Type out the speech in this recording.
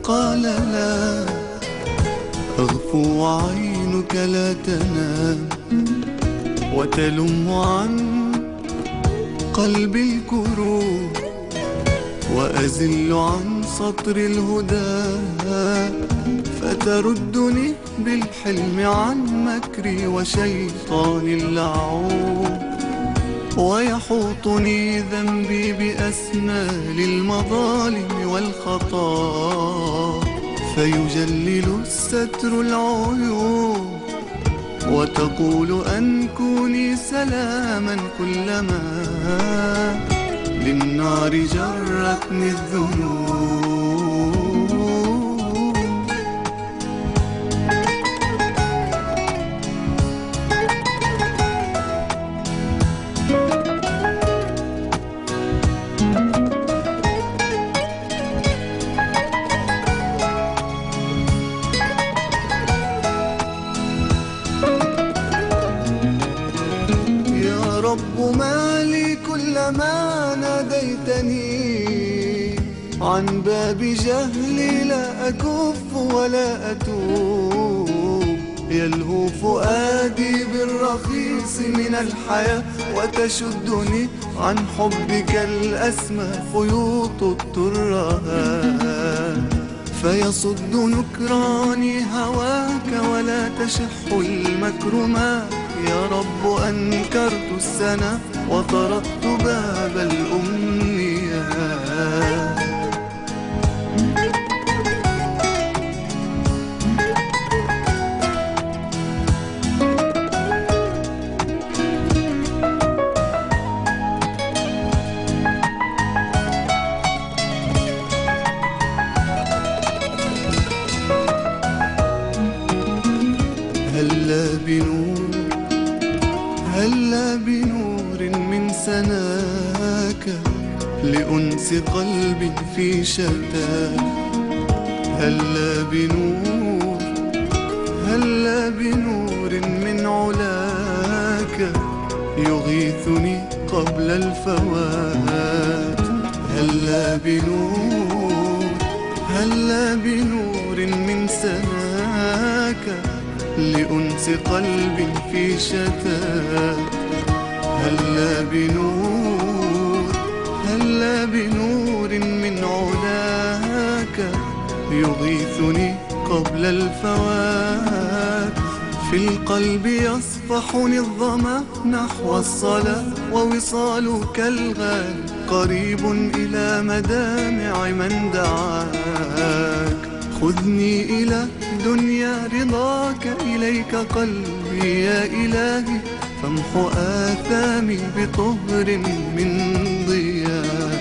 قال لا أغفو وعينك لا تنام وتلم عن قلبي الكروب وأزل عن سطر الهدى فتردني بالحلم عن مكري وشيطان اللعوب ويحوطني ذنبي بأسنال المظالم والخطا فيجلل الستر العيوب وتقول أنكوني سلاما كلما للنار جرتني الذنوب. يا رب ما لي كلما ناديتني عن باب جهلي لا أكف ولا أتوب يلهو فؤادي بالرخيص من الحياة وتشدني عن حبك الأسمى خيوط الترهات فيصد نكراني هواك ولا تشح المكرمات. يا رب أنكرت السنة وطرقت باب الأمنيات هلا بنور من سناك لأنس قلب في شتاه هلا بنور من علاك يغيثني قبل الفوات هلا بنور من سناك لأنس قلب في شتات هلا بنور من علاك يغيثني قبل الفوات في القلب يصفحني الظما نحو الصلاة ووصالك الغالي قريب إلى مدامع من دعاك خذني إلى دنيا رضاك إليك قلبي يا إلهي فامحو آثامي بطهر من ضياك.